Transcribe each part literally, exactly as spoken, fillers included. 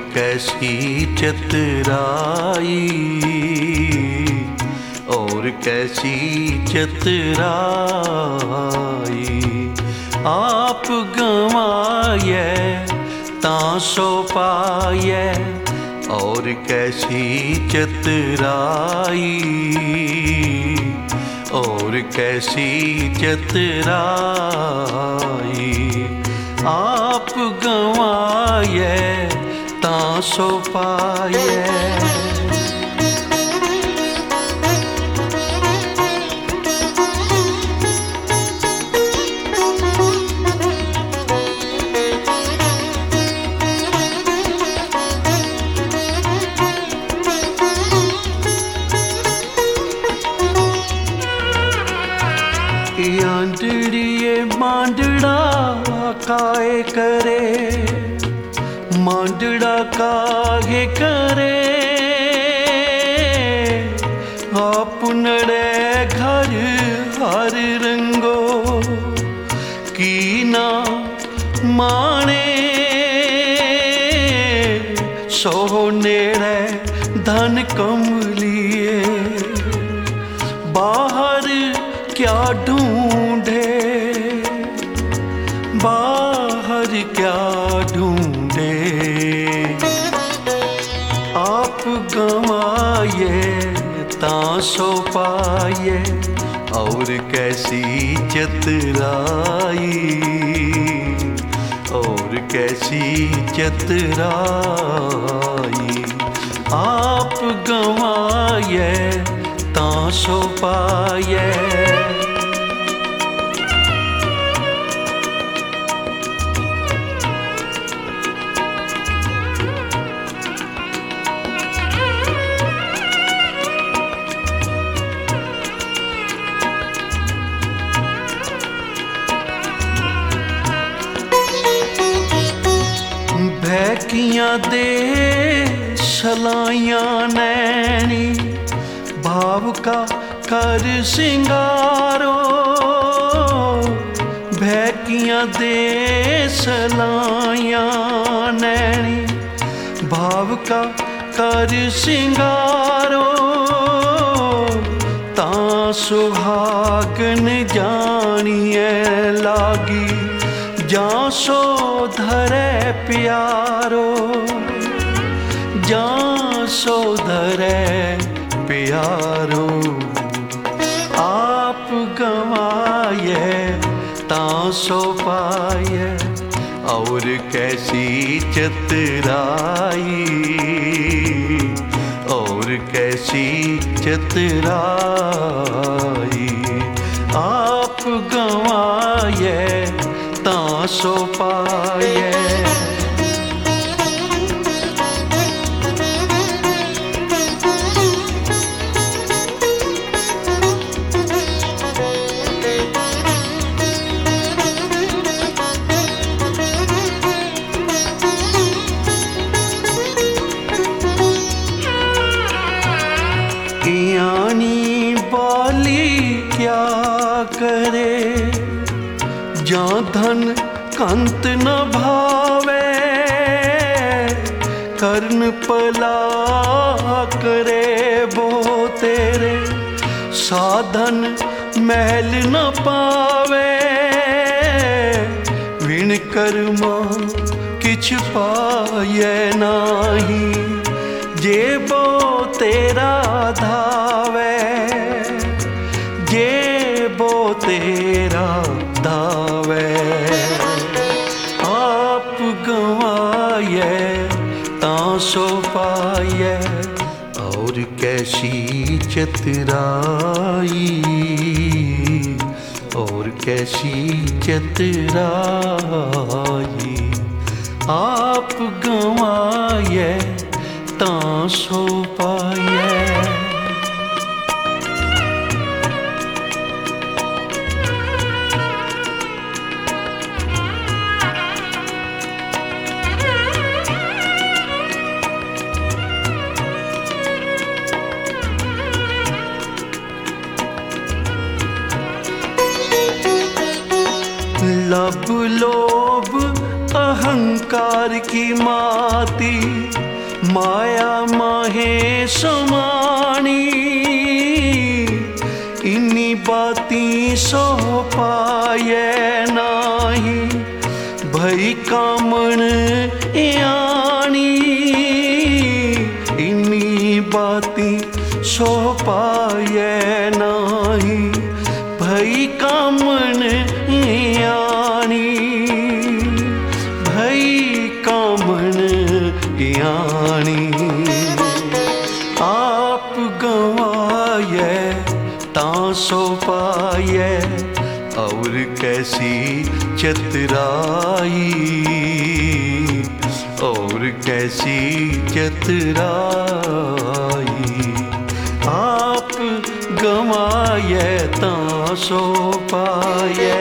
कैसी चतुराई, और कैसी चतुराई। आप गंवाए तां पाए, और कैसी चतुराई, और कैसी चतुराई। आप गंवाए तां पाए। आंधड़िए मांडड़ा काहे करे, मांडड़ा काहे करे। आपनड़े घर हर रंगो की ना माने, सोनेड़े धन कमलिए बाहर क्या ढूंढे, बाहर क्या ढूंढे। आप गंवाए तां पाए, और कैसी चतुराई, और कैसी चतुराई। आप गंवाए तां पाए। भैकियां दे सलाइयां नैनी, भाव का कर सिंगारो। भैकियां दे सलाइयां नैनी, भाव का कर सिंगारो। तां सुहागन जानिए लागी, जां सो धरे प्यारो, जां सो धरे प्यारो। आप गंवाए तां पाए, और कैसी चतुराई, और कैसी चतुराई। आप गंवाए तां पाए। यानी बाली क्या करे, जां धन कंत न भावे। कर्ण पला करे वो तेरे, साधन महल न पावे। विण कर्मा किछ पाए नाही, जेबो तेरा धावे, जेबो तेरा धावे। आप गंवाए तां पाए, और कैसी चतुराई, और कैसी चतुराई। आप गंवाए तां पाए। लब लोभ अहंकार की माती माया माहे समानी इन्नी बाती सो पाए नाही भई कामण यानी इन्नी बाती सो पाए नाही भई कामण यानी भई कामण यानी आप गवाए तां सो पाए और कैसी चतुराई और कैसी चतुराई आप गवाए तां सो पाए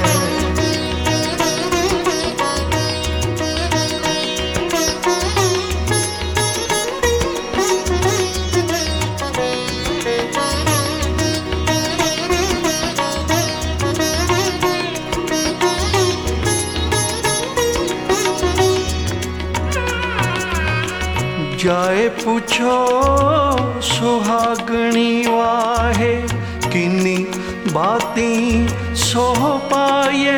जाए पूछो सुहागणी वाहे किन्नी बाती सो पाए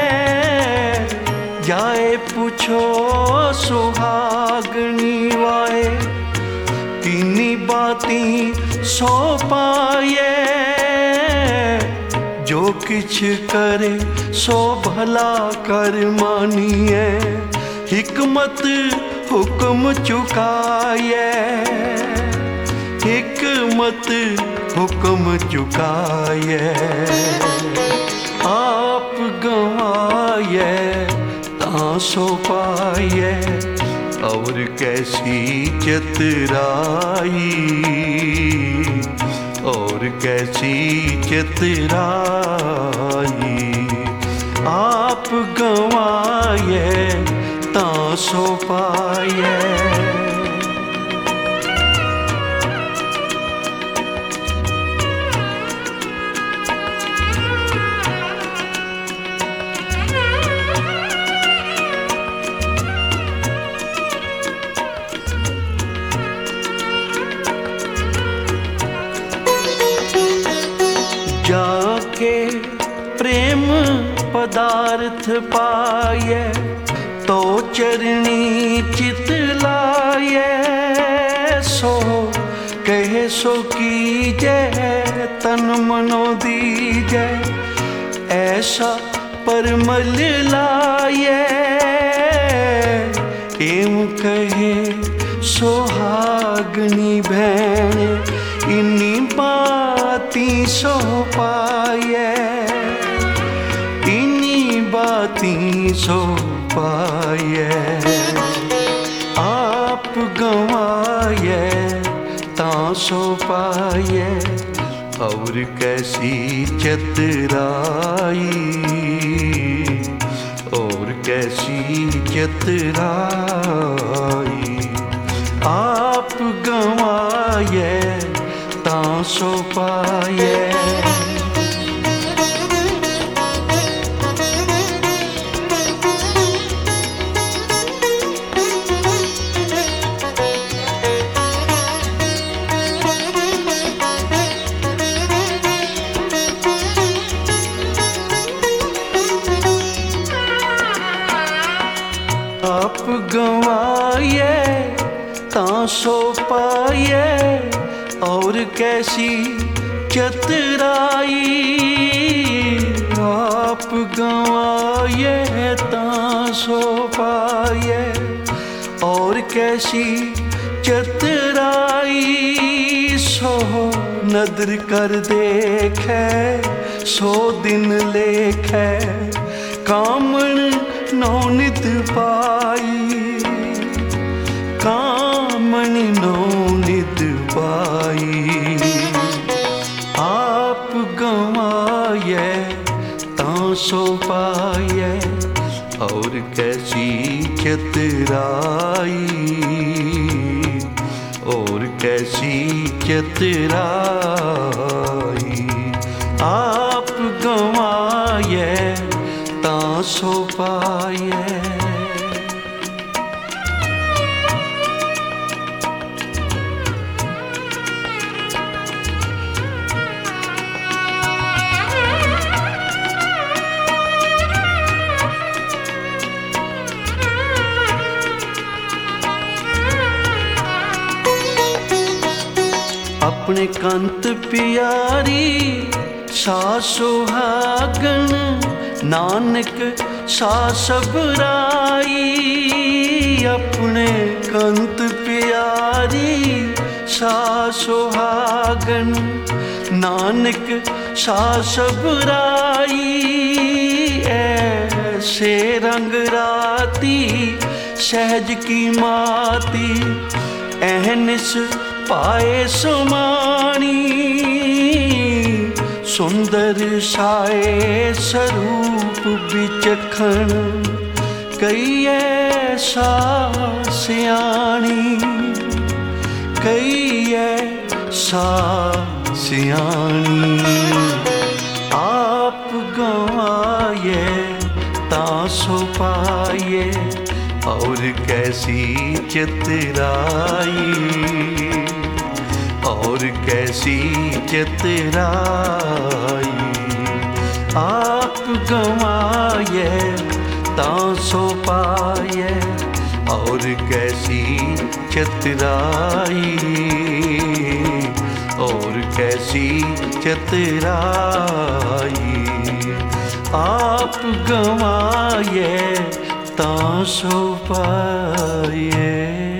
जाए पूछो सुहागणी वाहे किन्नी बाती सो पाए जो किछ करे सो भला कर मानिए हिकमत हुक्म चुकाए हिकमत हुक्म चुकाए आप गवाए तां सो पाए और कैसी चतुराई और कैसी चतुराई आप गवाए तां सो पाए जाके प्रेम पदार्थ पाए तो चरणी चित लाए सो कहे सो कीजे तन मनो दीजे ऐसा परमल लाए एम कहे सोहागनी भैन इन्नी बाती सो पाए इन्नी बाती सो पाए आप गवाए तां सो पाए और कैसी चतुराई और कैसी चतुराई आप गवाए तां सो पाए आप गवाए तां सो पाए और कैसी चतुराई आप गवाए तां सो पाए और कैसी चतुराई सो नदर कर देखे सो दिन लेखे कामण नौनित पाई कामण नौनित पाई आप गवाए तां सो पाए और कैसी चतुराई और कैसी चतुराई आप गवाए तां सो पाए। अपने कंत प्यारी सा सुहागन, नानक सा सबराई। अपने कंत प्यारी सा सुहागन, नानक सा सबराई। ऐसे रंग राती सहज की माती, एहनिस पाए सुमानी। सुंदर साए स्वरूप बिचखण, कई ऐसा सियाणी, कई ऐसा सियाणी। आप गंवाए तां सो पाए, और कैसी चितराई, और कैसी चितराई। आप गंवाए तां सो पाए, और कैसी चितराई, और कैसी चितराई। आप गंवाए तां सो पाए।